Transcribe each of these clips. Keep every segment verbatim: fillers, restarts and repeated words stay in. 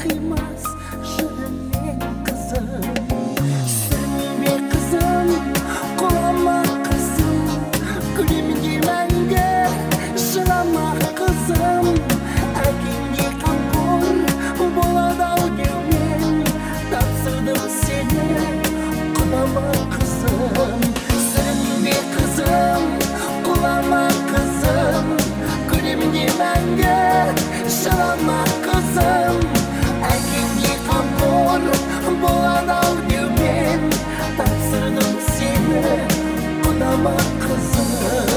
kıymaz jürümen kızım. Sürünme kızım, kulama kızım, gülümge menge şılama kızım. Erkenge kampur болады ау деумен тапсырдым seni, kulama kızım. Sürünme kızım, kulama kızım, gülümge menge şılama kızım. Erkenge kampur болады ау деумен тапсырдым seni, kulama kızım.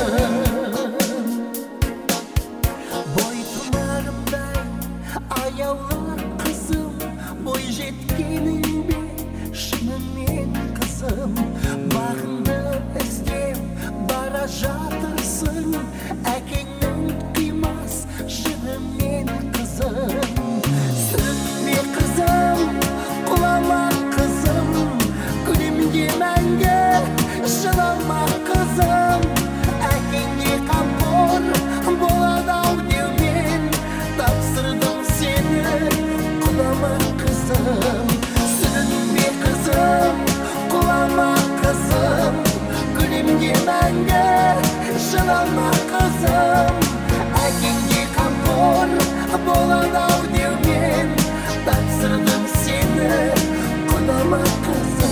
Boytularımday ayavlar kızım, boy жеткеніңде шынымен kızım. Бағыңды іздеп бара жатырсың, әкеңнің қимас жырымен kızım. Sürünме kızım, kulama kızım, gülümge мәңгі жылама kızım. Әкеңе қамқор болады ау деумен тапсырдым seni, kulama kızım. Sürünme kızım, kulama kızım, gülümge мәңгі жылама kızım. Әкеңе қамқор болады ау деумен тапсырдым seni, kulama kızım.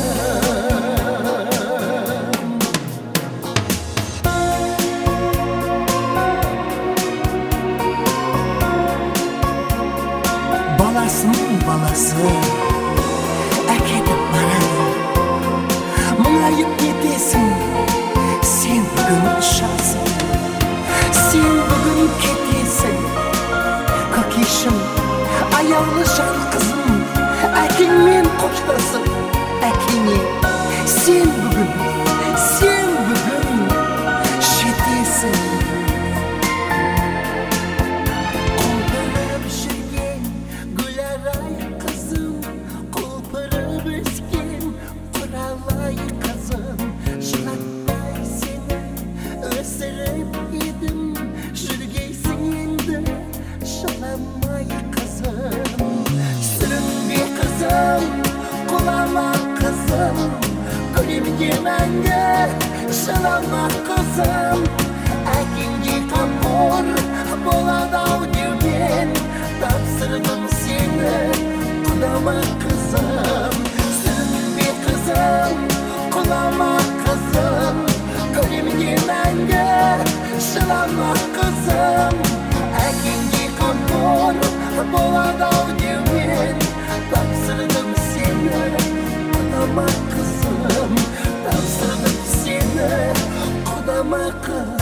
Баласының баласы әкетіп барады, мұңайып кетесің, сен бүгін ұшасың, сен бүгін кетесің. Көкешім, аяулы жан қызым, әкеңмен қоштасып, әкеңе сен бүгін, сен бүгін жетесің. Құлпырып жүрген гүларай қызым, құлпырып өскен құралай қызым. Жылатпай сені өсіріп едім, жүргейсің енді жыламай қызым. Sürünme kızım, kulama kızım, gülümge мәңгі жылама kızım. Әкеңе қамқор болады ау деумен тапсырдым seni, kulama kızım. Sürünme kızım, kulama kızım, gülümge мәңгі жылама kızım. Әкеңе қамқор болады ау деумен тапсырдым seni, kulama kızım. Tapsırdım seni, kulama kızım.